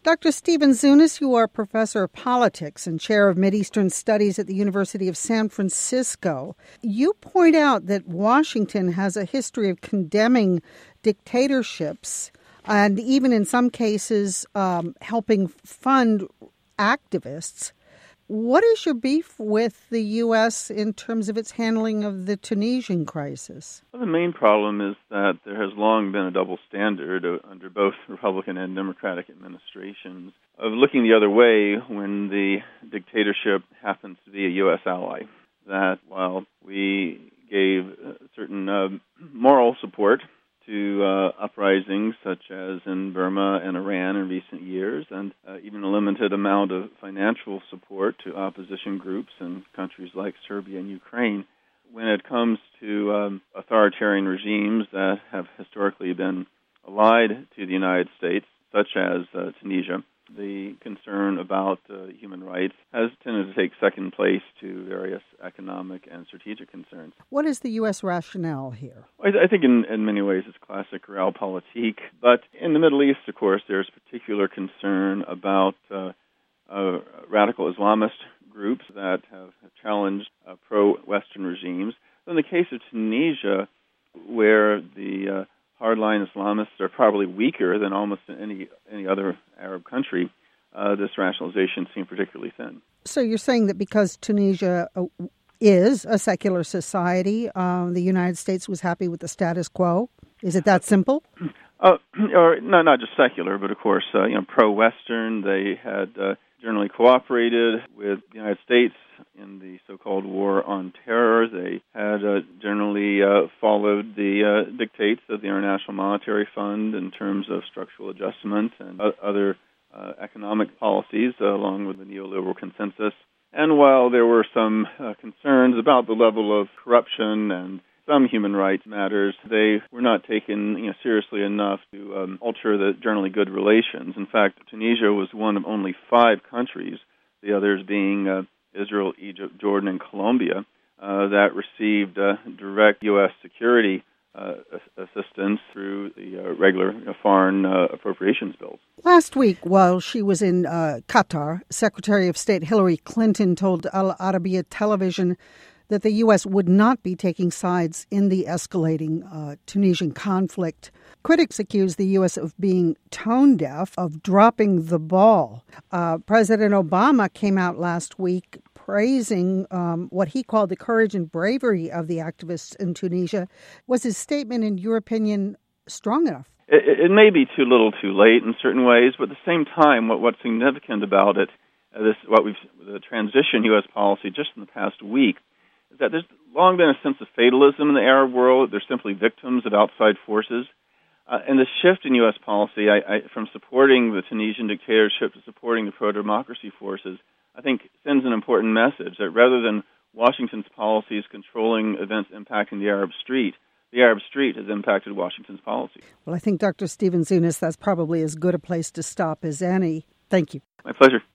Dr. Stephen Zunes, you are professor of politics and chair of Mideastern Studies at the University of San Francisco. You point out that Washington has a history of condemning dictatorships and even in some cases helping fund activists. What is your beef with the U.S. in terms of its handling of the Tunisian crisis? Well, the main problem is that there has long been a double standard under both Republican and Democratic administrations of looking the other way when the dictatorship happens to be a U.S. ally. That while we gave certain moral support to uprisings such as in Burma and Iran in recent years, and even a limited amount of financial support to opposition groups in countries like Serbia and Ukraine. When it comes to authoritarian regimes that have historically been allied to the United States, such as Tunisia, the concern about human rights has tended to take second place to various economic and strategic concerns. What is the U.S. rationale here? I think in many ways it's classic realpolitik, but in the Middle East, of course, there's particular concern about radical Islamist groups that have challenged pro-Western regimes. In the case of Tunisia, where the hardline Islamists are probably weaker than almost any other Arab country, this rationalization seemed particularly thin. So you're saying that because Tunisia is a secular society, the United States was happy with the status quo? Is it that simple? Or no, not just secular, but of course, pro-Western. They had generally cooperated with the United States in the so-called war on terror. They had generally followed the dictates of the International Monetary Fund in terms of structural adjustment and other economic policies, along with the neoliberal consensus. And while there were some concerns about the level of corruption and some human rights matters, they were not taken seriously enough to alter the generally good relations. In fact, Tunisia was one of only 5 countries, the others being Israel, Egypt, Jordan, and Colombia, that received direct U.S. security assistance through the regular foreign appropriations bills. Last week, while she was in Qatar, Secretary of State Hillary Clinton told Al Arabiya television that the U.S. would not be taking sides in the escalating Tunisian conflict. Critics accuse the U.S. of being tone-deaf, of dropping the ball. President Obama came out last week praising what he called the courage and bravery of the activists in Tunisia. Was his statement, in your opinion, strong enough? It may be too little too late in certain ways, but at the same time, what's significant about it, the transition U.S. policy just in the past week, is that there's long been a sense of fatalism in the Arab world. They're simply victims of outside forces. And the shift in U.S. policy, from supporting the Tunisian dictatorship to supporting the pro-democracy forces, I think sends an important message that rather than Washington's policies controlling events impacting the Arab street has impacted Washington's policy. Well, I think, Dr. Stephen Zunes, that's probably as good a place to stop as any. Thank you. My pleasure.